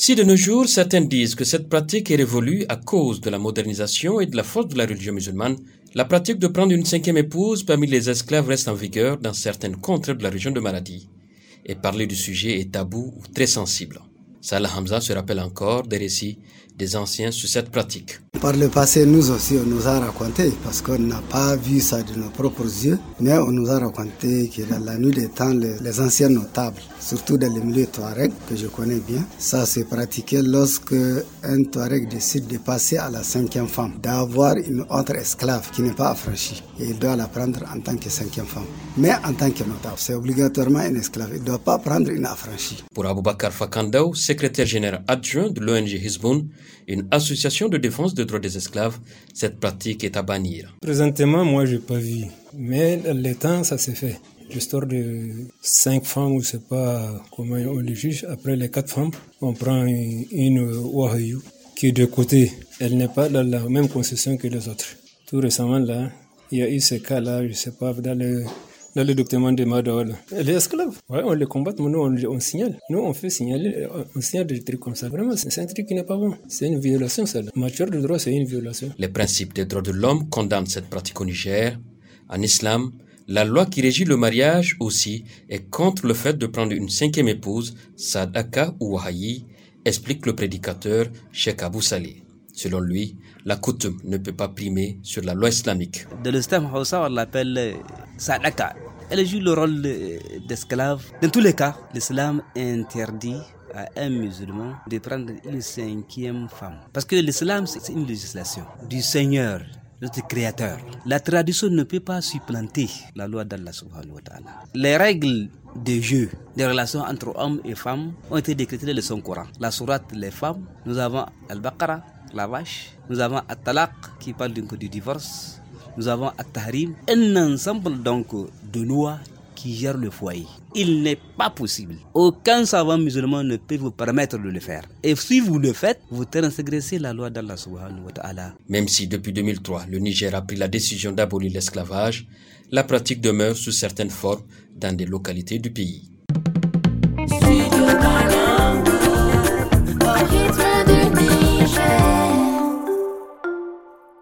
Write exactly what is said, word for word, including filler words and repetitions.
Si de nos jours, certains disent que cette pratique est révolue à cause de la modernisation et de la force de la religion musulmane, la pratique de prendre une cinquième épouse parmi les esclaves reste en vigueur dans certaines contrées de la région de Maradi. Et parler du sujet est tabou ou très sensible. Salah Hamza se rappelle encore des récits des anciens sur cette pratique. Par le passé, nous aussi, on nous a raconté, parce qu'on n'a pas vu ça de nos propres yeux, mais on nous a raconté que dans la nuit des temps, les, les anciens notables, surtout dans les milieux Touareg, que je connais bien, ça s'est pratiqué lorsque un Touareg décide de passer à la cinquième femme, d'avoir une autre esclave qui n'est pas affranchie, et il doit la prendre en tant que cinquième femme. Mais en tant que notable, c'est obligatoirement une esclave, il ne doit pas prendre une affranchie. Pour Aboubakar Fakandaou, secrétaire général adjoint de l'O N G Hizboun, une association de défense des droits des esclaves, cette pratique est à bannir. Présentement, moi, je n'ai pas vu. Mais dans les temps, ça s'est fait. L'histoire de cinq femmes, on ne sait pas comment on les juge. Après les quatre femmes, on prend une, une Wahayou qui est de côté. Elle n'est pas dans la même concession que les autres. Tout récemment, là, il y a eu ce cas-là, je ne sais pas, dans le... Dans le document de Madaola. Les esclaves, ouais, on les combat, mais nous, on, on signale. Nous, on fait signaler, on signale des trucs comme ça. Vraiment, c'est un truc qui n'est pas bon. C'est une violation, ça. En matière de droit, c'est une violation. Les principes des droits de l'homme condamnent cette pratique au Niger. En islam, la loi qui régit le mariage aussi est contre le fait de prendre une cinquième épouse, Sadaka ou Wahayi, explique le prédicateur Cheikh Abou Saleh. Selon lui, la coutume ne peut pas primer sur la loi islamique. Dans le système Hausa, on l'appelle Sadaka. Elle joue le rôle d'esclave. Dans tous les cas, l'islam interdit à un musulman de prendre une cinquième femme. Parce que l'islam, c'est une législation du Seigneur, notre Créateur. La tradition ne peut pas supplanter la loi d'Allah subhanahu wa ta'ala. Les règles de jeu, des relations entre hommes et femmes ont été décrétées dans le Saint-Coran. La sourate Les femmes, nous avons Al-Baqarah, la vache, nous avons At-Talaq qui parle donc du divorce, nous avons At-Tahrim, un ensemble donc de lois qui gèrent le foyer. Il n'est pas possible, aucun savant musulman ne peut vous permettre de le faire. Et si vous le faites, vous transgressez la loi d'Allah subhanahu wa ta'ala. Même si depuis deux mille trois, le Niger a pris la décision d'abolir l'esclavage, la pratique demeure sous certaines formes dans des localités du pays.